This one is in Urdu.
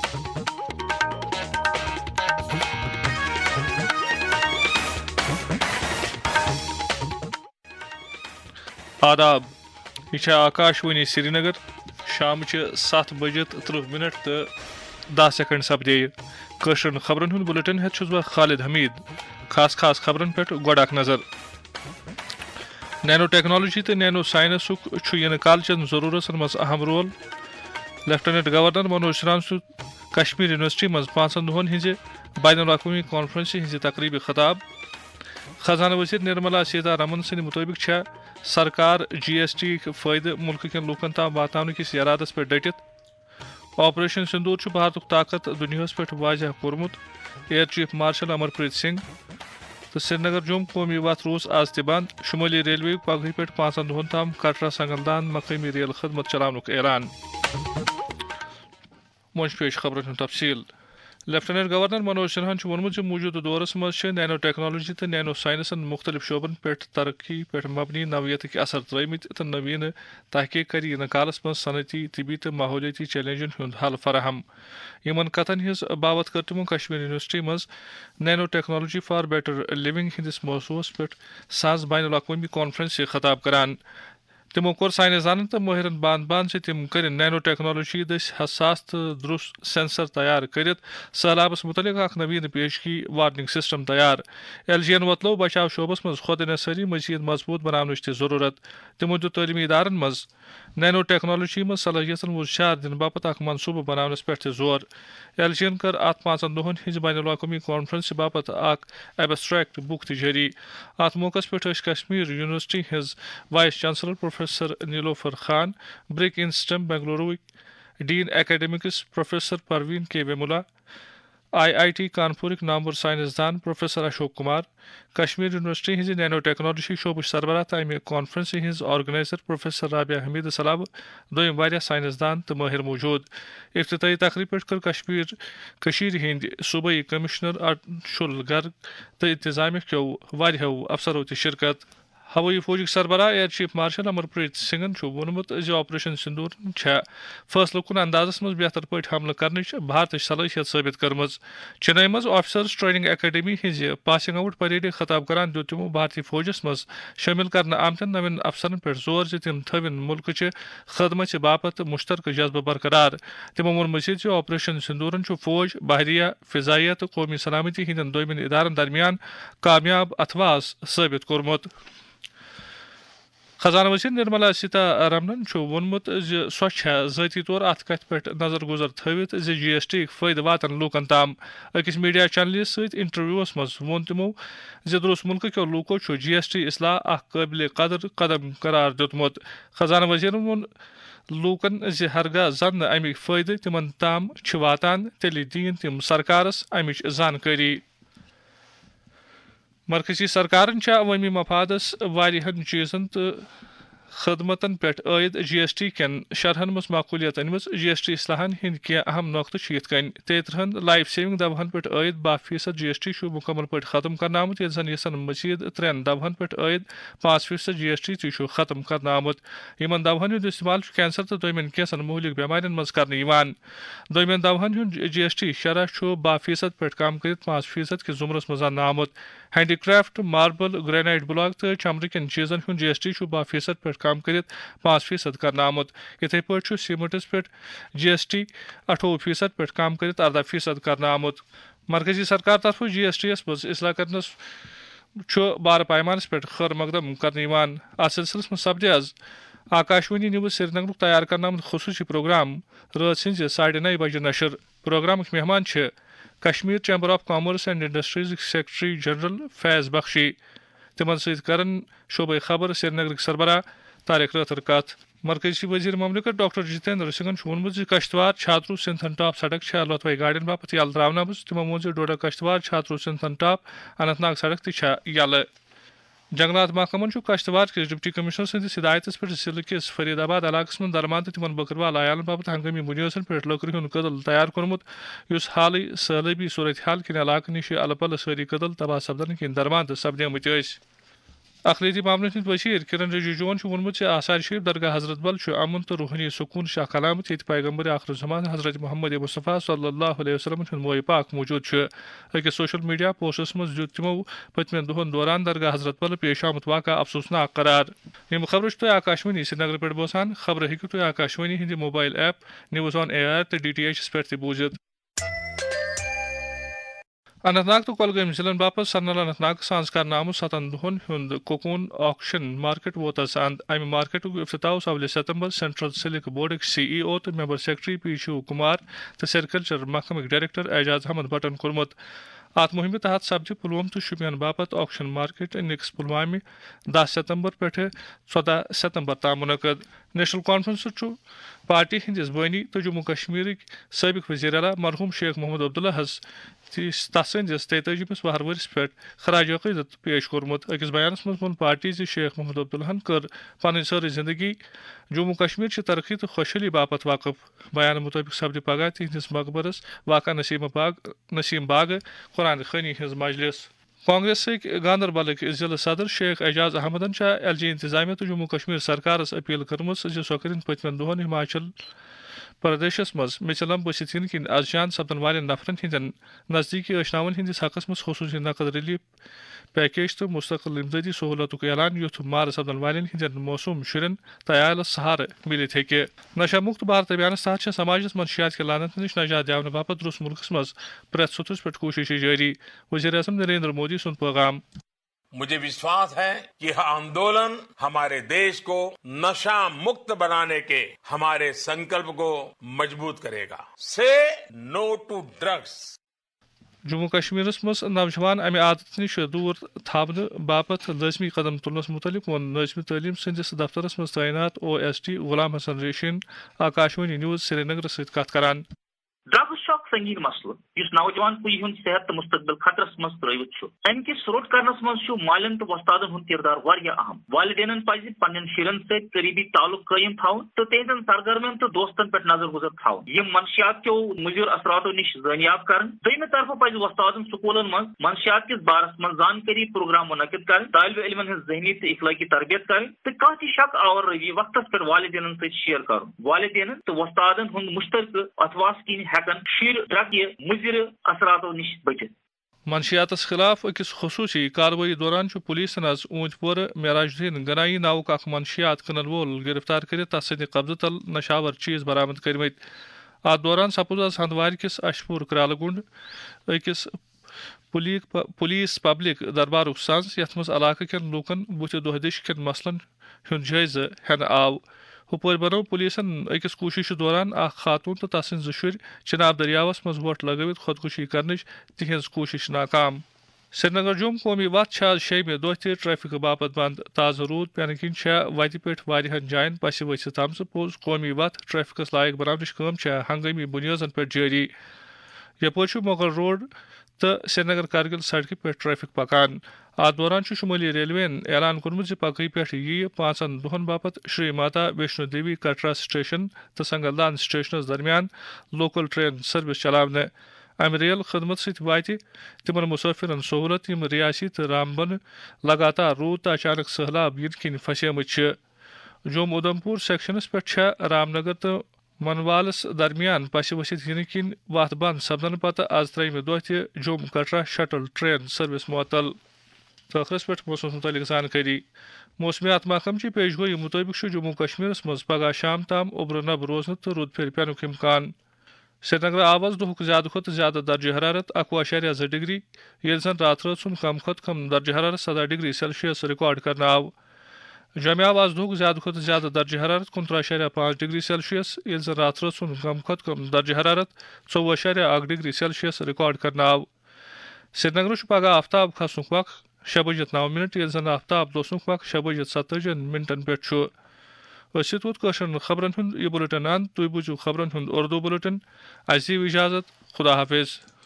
آداب، یہ آکاشوانی سری نگر، شام 7:30 تو 10 سیکنڈ سپدے قشر خبرن ہند بلٹن ہیت چھس بہ خالد حمید۔ خاص خبرن پہ گۄڈٕ اکھ نظر۔ نینو ٹیکنالوجی تو نینو سائنسک ینہ کالچن ضرورتن مز اہم role. Lieutenant governor Manoj Sinha سُند کشمیر یونیورسٹی مز 5 دۄہن ہنزِ بین الاقوامی کانفرنس ہنزِ تقریبی خطاب۔ خزانہ وزیر نرملا سیتارمن سند مطابق چھا سرکار GST فائدہ ملک کن لوکن تام واتناونہ کس ارادس پہ ڈٹتھ۔ آپریشن سندور چھ بھارتک طاقت دنیاہس پہ واضح کورمت۔ Air chief marshal Amarpreet Singh تو سری نگر جوم قومی وتھ روز آز تہ بند۔ شمالی ریلوے پگہ پہ 5 دۄہن تام کٹرا سنگلدان مقامی ریل خدمت چلاونک اعلان۔ مجھ پیش خبرن ہند تفصیل۔ لیفٹیننٹ گورنر منوج سنہان وونمت موجودہ دورس مز نینو ٹیکنالوجی تو نینو سائنسن مختلف شعبن پہ ترقی پہ مبنی نوعیتک اثر ترمت تو نوین تحقیق کر ینہ کالس مز صنعتی طبی تو ماحولیاتی چیلنجن ہند حل فراہم۔ یمن کتن ہز باوت کر تمو کشمیر یونیورسٹی مز nano technology for better living ہندس موضوعس پہ ساز بین الاقوامی کانفرنس سے خطاب کران۔ تمو کور سائنسدانن تو ماہرن بان سے تم کر نینو ٹیکنالوجی دس حساس تو درست سینسر تیار کرت سہلابس متعلق اخ نوین پیشگی وارننگ سسٹم تیار۔ LGN وتلو بچاؤ شعبس مز خود انحصاری مزید مضبوط بناونچ تہ ضرورت۔ تمو دیت تعلیمی ادارن مز نینو ٹیکنالوجی مز صلاحیتن وشار دن باپت اخ منصوبہ بناونس پہ تہ زور۔ LGN کر ات 5 دۄہن ہنز بین الاقوامی کانفرنس باپت اخ ایبسٹریکٹ بک تہ جاری۔ ات موقع پہ کشمیر یونیورسٹی ہز vice chancellor professor Nilofar Khan, برک ان سٹم Bengaluru dean academics professor Praveen K Vemula, IIT کانپورک نامور سائنسدان پروفیسر اشوک کمار، کشمیر یونیورسٹی ہز نینو ٹیکنالوجی شعبہ سربراہ تو امہ کانفرنس ہز آرگنائزر پروفیسر رابعہ حمید سلابہ دویم واریاہ سائنسدان تو ماہر موجود۔ افتتاحی تقریب پہ کر ہند صوبائی کمشنر انشول گرگ تو انتظامیہ کیو واریاہو افسرو تہ شرکت۔ ہوائی فوجک سربراہ air chief marshal Amarpreet سنگھن وونمت آپریشن سندور چھا فیصلہ کن اندازس مز بہتر پہ حملہ کرنچ بھارتچ صلاحیت ثابت کرمز۔ چنئی مز آفیسرز ٹریننگ اکیڈمی ہز پاسنگ آؤٹ پریڈ خطاب کران دیت تمو بھارتی فوجس مز شامل کرنے آمتن نوین افسرن پہ زور تم تھوین ملک چہ خدمت باپت مشترکہ جذبہ برقرار۔ تمو وون مزید آپریشن سندورن فوج، بحریہ، فضائیہ تو قومی سلامتی ہندین دونوں ادارن درمیان کامیاب اتواس ثابت کورمت۔ خزانہ وزیر نرملا سیتارمن وونمت سو ذاتی طور ات کت پہ نظر گزر تھوت GST فائدہ واتن لوکن تام۔ اکس میڈیا چینل ست انٹرویوس مز وون تمو درست ملک کیو لوکو GST اصلاح اخ قابل قدر قدم قرار دیتمت۔ خزانہ وزیرن وون لوکن ہرگاہ زن امک فائدہ تمن تام واتان تیلہ دین تم سرکارس امچ زانکاری۔ مرکزی سرکارن عوامی مفادس واریاہن چیزن تو خدمتن پہ عائد GST کین شرحن مز معقولیت انمت۔ GST اصلاحن ہند کی اہم نقطہ یت کن 33 لائف سیونگ دوہن پہ عائد 12% GST مکمل پہ ختم کرنا آمت، یل زن یسن مزید 3 دوہن پہ عائد 5% GST تہ ختم کرنا آمت۔ یمن دوہن ہند استعمال کینسر تو دویمین کینسن مہلک بیمارین مز کرنے یوان۔ دویمین دوہن ہند GST شرح 12% پہ کم کرت 5% کس زمرس مز انہ آمت۔ Handicraft, marble, granite block تو چمرکن چیزن ہند GST 12% پہ کم کرت 5% کرنا آمت۔ اتھے پہ سیمنٹس پہ GST 28% پہ کم کرت 14% کرنا آمت۔ مرکزی سرکار طرف GST یس مز اصلاح کرنس بار پیمانس پہ خیر مقدم کرنے یوان۔ ات سلسلس مز سپدے آز آکاشوانی نیوز سری نگر تیار کرنا آمت خصوصی پروگرام رات سن 9:30 بجے نشر۔ پروگرامک مہمان Kashmir chamber of commerce and industries secretary general Faiz Bakhshi. تمن ست کرن شعبہ خبر سری نگرک سربراہ طارق راتر کت۔ مرکزی وزیر مملکت ڈاکٹر جتیندر سنگھن وونمت کشتوار چھاترو سنتھن ٹاپ سڑک لوتھوے گاڑین باپت یل تراونہ آمٕژ۔ تمو وون ڈوڈا کشتوار چھاترو سنتھن ٹاپ اننت ناگ سڑک تہ یلہ۔ جنگلات محکمن کشتوار کس ڈپٹی کمشنر سندس ہدایتس پہ ضلع کس فرید آباد علاقس من درمان تو تمن بکروال عیالن باپت ہنگامی بنیادن پہ لکر ہند قدل تیار کورمت، اس حالی سہلابی صورتحال کن علاقہ نش الہ پلہ ساری قدل تباہ سپدن کن درمان تو سپدیمت۔ اقلیتی معاملن ہند وزیر کرن رجیجوون وونمت آثار شریف درگاہ حضرت بل امن تو روحانی سکون اخ علامت یت پیغمبر آخر زمان حضرت محمد مصطفیٰ صلی اللہ علیہ وسلم ہند موئے پاک موجود أکس سوشل میڈیا پوسٹس مز دیت تمو پتمن دہن دوران درگاہ حضرت بل پیش آمت واقعہ افسوسناک قرار. یم خبر تہ آکاشوانی سری نگر پہ بوزان. خبر ہیکو تہ آکاشوانی ہند mobile app news on AIR تو DTH پہ تہ بوزت. اننت ناگ تو کۄلگٲمۍ ضلعن باپت سرنل اننت ناگ سانز کرنہٕ آمُت 7 دۄہن ہُنٛد کوکون آکشن مارکیٹ ووت آز اند. امہ مارکیٹُک افتتاح اوس اول ستمبر سینٹرل سلک بورڈٕکۍ CEO تہٕ member secretary P Shiv Kumar تہٕ سیریکلچر محکمٕکۍ ڈائریکٹر اعجاز احمد بٹن کوٚرمُت. اتھ مہمہِ تحت سپدِ پلوۄم تہٕ شُپین باپت آکشن مارکیٹ نِکس پلوامہ 10 ستمبر پٮ۪ٹھ 14 ستمبر تام منعقد. نیشنل کانفرنس چھُ پارٹی ہندس بٲنی تہٕ جموں کشمیرٕکۍ سٲبق وزیر اعلیٰ مرحوٗم شیخ محمد عبداللہ ہس تس سندس 43مس وہرورس پہ خراج عقیدت پیش کورمت. أکِس بیانس منٛز ووٚن پارٹی زِ شیخ محمد عبداللہن کٔر پنٕنۍ سٲرٕے زندگی جموں کشمیر چہِ ترقی تہٕ خۄشحٲلی باپت وقف. بیان مُطٲبق سپدِ پگہہ تہنٛدس مقبرس واقع نسیم باغ قرآن خٲنی ہٕنٛز مجلس. کانگریسٕکۍ گاندربلٕکۍ ضلع صدر شیخ اعجاز احمدن LG انتظامیہ تہٕ جموں کشمیر سرکارس اپیل کٔرمٕژ زِ سۄ کٔرِنۍ پٔتمٮ۪ن دۄہن ہماچل پردیشس منٛز میژِلم بٔسِتھ یِنہٕ کِنۍ از جان سپدن والٮ۪ن نفرن ہٕنٛدٮ۪ن نزدیٖکی ٲشناون ہٕنٛدِس حقس منٛز خصوٗصی نقد ریلیف پیکیج تہٕ مستقل امدادی سہوٗلتُک اعلان یُتھ مارٕ سپدن والٮ۪ن ہٕنٛدٮ۪ن معصوٗم شُرٮ۪ن تہٕ عیالس سہارٕ مِلِتھ ہیٚکہِ. نشہ مُکت بھارت ابھیانس تحت چھےٚ سماجس منشیات کہِ لانت نِش نجات دِیاونہٕ باپتھ درُس مُلکس منٛز پرٛٮ۪تھ سطحس پٮ۪ٹھ کوٗشش جٲری. وزیر اعظم نریندر مودی سُنٛد پیغام. مجھے وشواس ہے کہ یہ آندولن ہمارے دیش کو نشہ مکت بنانے کے ہمارے سنکلپ کو مضبوط کرے گا. Say no to drugs. Jammu کشمیرس منٛز نوجوان امہِ عادت نِش دوٗر تھاونہٕ باپتھ لٲزمی قدم تُلنس متعلق ووٚن نٲظمہِ تعلیٖم سٕنٛدِس دفترس منٛز تعینات OSD غلام حسن ریشین آکاشوانی نیوز سری نگر سۭتۍ کتھ کران. ڈرگس اکھ سنگین مسلہٕ یُس نوجوان پُیہِ ہُنٛد صحت تہٕ مستقبل خطرس منٛز ترٲوِتھ چھُ. امہِ کِس روٚٹ کرنس منٛز چھُ مالین تہٕ وۄستادن ہُنٛد کِردار واریاہ اہم. والدینن پزِ پننٮ۪ن شُرٮ۪ن سۭتۍ قریبی تعلق قٲیِم تھاوُن تہٕ تِہنٛدٮ۪ن سرگرمین تہٕ دوستن پٮ۪ٹھ نظر گُزر تھاوُن یِم منشیات کیو مُضِر اثراتو نِش زٲنیاب کرن. دوٚیمہِ طرفہٕ پزِ وۄستادن سکوٗلن منٛز منشیات کِس بارس منٛز زانکٲری پروگرام منعقد کرٕنۍ. طالبہِ علمن ہٕنٛز ذہنی تہٕ اخلٲقی تربیت کرٕنۍ تہٕ کانٛہہ تہِ شک آور رٔوی وقتس پٮ۪ٹھ والدینن سۭتۍ شیر کرُن. والدینن تہٕ وۄستادن ہُنٛد مشترکہٕ اتھواس کِنۍ ہٮ۪کن شُرۍ ڈرگہِ مُضِر اثراتو نِش بٔچِتھ. منشیاتس خلاف أکِس خصوٗصی کاروٲیی دوران چھُ پُلیٖسن آز اوٗنتۍ پورٕ معراج الدیٖن گنایی ناوُک اکھ منشیات کٕنن وول گرفتار کٔرِتھ تس سٕنٛدِ قبضہٕ تل نشاور چیٖز برآمد کٔرمٕتۍ. اتھ دوران سپُد آز ہندوارِ کِس اشپوٗر کرالہٕ گُنٛڈ أکِس پُلیٖس پبلک دربارُک سنٛز یتھ منٛز علاقہٕ کٮ۪ن لوٗکن بُتھِ دۄہ دِش کٮ۪ن مسلن ہُنٛد جٲیزٕ ہٮ۪نہٕ آو. ہُپٲرۍ بنوو پُلیٖسن أکِس کوٗششہِ دوران اکھ خاتوٗن تہٕ تس سٕنٛدۍ 2 شُرۍ چِناب دٔریاوس منٛز وۄٹھ لگٲوِتھ خۄدکُشی کرنٕچ تِہنٛز کوٗشش ناکام. سرینگر جوم قومی وتھ چھےٚ آز 6مہِ دۄہ تہِ ٹریفکہٕ باپتھ بنٛد. تازٕ روٗد پینہٕ کِنۍ چھےٚ وتہِ پٮ۪ٹھ واریاہن جاین پسہِ ؤسِتھ آمژٕ. پوٚز قومی وتھ ٹریفکس لایق بناونٕچ کٲم چھےٚ ہنگٲمی بُنیٲزن پٮ۪ٹھ جٲری. یپٲرۍ چھُ مغل روڈ تہٕ سرینگر کرگل سڑکہِ پٮ۪ٹھ ٹریفک پکان. اتھ دوران چھُ شُمٲلی ریلویین اعلان کوٚرمُت زِ پگہٕے پٮ۪ٹھ یِیہِ 5 دۄہن باپتھ شری ماتا ویشنو دیوی کٹرا سٹیشن تہٕ سنگلدان سٹیشنس درمیان لوکل ٹرین سٔروِس چلاونہٕ. امہِ ریل خدمت سۭتۍ واتہِ تِمن مُسٲفِرن سہوٗلت یِم ریاسی تہٕ رامبنہٕ لگاتار روٗد تہٕ اچانک سہلاب یِنہٕ کِنۍ پھسیمٕتۍ چھِ. جوم اُدھمپور سیکشنس پٮ۪ٹھ چھےٚ رامنگر تہٕ منوالس درمیان پسہِ ؤسِتھ یِنہٕ کِنۍ وتھ بنٛد سپدنہٕ پتہٕ آز 3مہِ دۄہ تہِ Jammu Katra shuttle train service معطل. ٲخرس پٮ۪ٹھ موسمس متعلق زانکٲری. موسمیات محکمچہِ پیشگویی مُطٲبق چھُ جموں کشمیرس منٛز پگہہ شام تام اوٚبرٕ نبہٕ روزنہٕ تہٕ روٗد پھیٚرِ پینُک اِمکان. سرینگر آو آز دُہُک زیادٕ کھۄتہٕ زیادٕ درجہِ حرارت 21.2 ڈگری ییٚلہِ زن راتہٕ رٲژ سُنٛد کم کھۄتہٕ کم درجہِ حرارت 17 ڈگری سیلسیس رِکارڈ کرنہٕ آو. جوٚمہِ آو آز دُہُک زیادٕ کھۄتہٕ زیادٕ درجہِ حرارت 19.5 ڈگری سیلسیس ییٚلہِ زن راتہٕ رٲژ سُنٛد کم کھۄتہٕ کم درجہِ حرارت 24.1 ڈگری سیلسیس رِکارڈ کرنہٕ آو. سرینگرس چھُ پگہہ آفتاب کھسنُک وق 6:09 ییٚلہِ زن آفتاب لوسنُک وق 6:47 پٮ۪ٹھ چھُ. أسۍ ووت کٲشرٮ۪ن خبرن ہُنٛد یہِ بُلٹن انٛد. تُہۍ بوٗزِو خبرن ہُنٛد اُردو بُلٹن. اَسہِ دِیِو اِجازت. خدا حافظ.